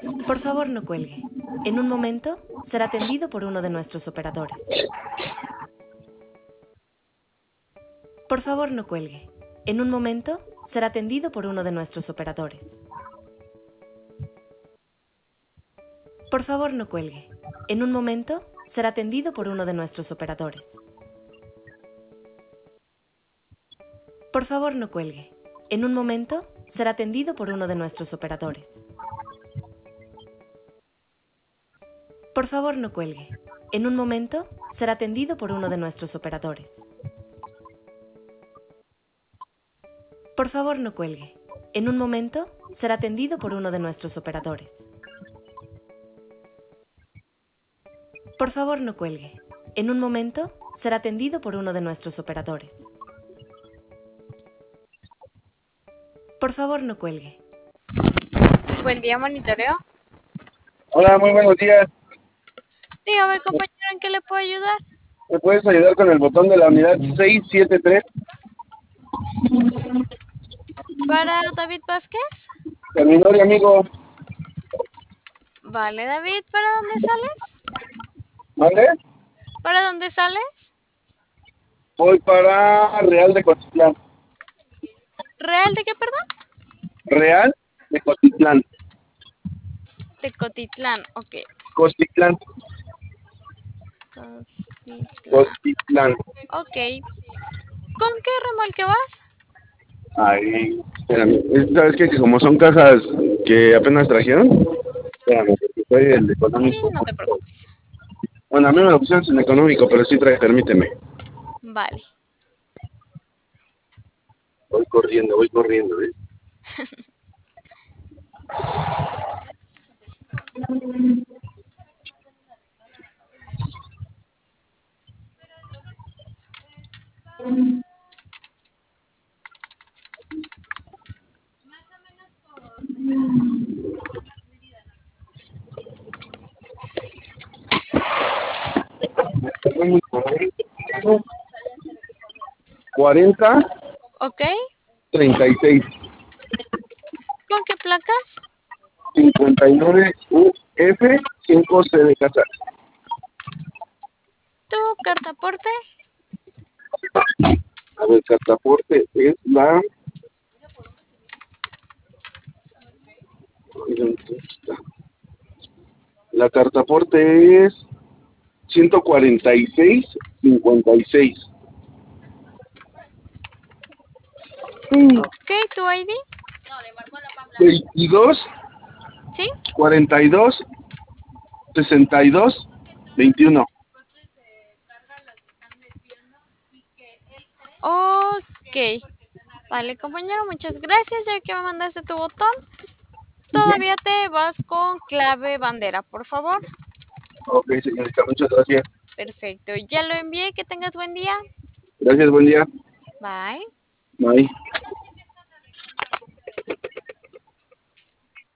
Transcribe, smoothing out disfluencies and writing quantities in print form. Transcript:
Por favor, no cuelgue. En un momento será atendido por uno de nuestros operadores. Por favor, no cuelgue. En un momento será atendido por uno de nuestros operadores. Por favor, no cuelgue. En un momento será atendido por uno de nuestros operadores. Por favor, no cuelgue. En un momento será atendido por uno de nuestros operadores. Por favor, no cuelgue. En un momento será atendido por uno de nuestros operadores. Por favor, no cuelgue. En un momento será atendido por uno de nuestros operadores. Por favor, no cuelgue. En un momento será atendido por uno de nuestros operadores. Por favor, no cuelgue. Buen día, monitoreo. Hola, muy buenos días. Dígame, compañero, ¿en qué le puedo ayudar? ¿Me puedes ayudar con el botón de la unidad 673? ¿Para David Vázquez? Terminó, amigo. Vale, David, ¿para dónde sales? ¿Vale? ¿Para dónde sales? Voy para Real de Cotitlán. ¿Real de qué, perdón? Real de Cotitlán. De Cotitlán, ok. Cotitlán. Cotitlán. Cotitlán. Ok. ¿Con qué remolque vas? Ay, espérame. ¿Sabes qué? Que como son cajas que apenas trajeron, espérame, porque soy el Sí, económico. no te preocupes. Bueno, a mí me lo pusieron en económico, pero sí trae, permíteme. Vale. Voy corriendo, ¿eh? ¿40? Ok. 36. ¿Con qué placas? 59 UF 5C de casa. ¿Tu carta aporte? A ver, cartaporte es la... ¿Dónde está? La cartaporte es 146-56. Ok, ¿tu ID? 22, ¿Sí? 42, 62, 21. Ok. Vale, compañero, muchas gracias. Ya que me mandaste tu botón, todavía te vas con clave bandera, por favor. Ok, señorita, muchas gracias. Perfecto. Ya lo envié. Que tengas buen día. Gracias, buen día. Bye. Bye.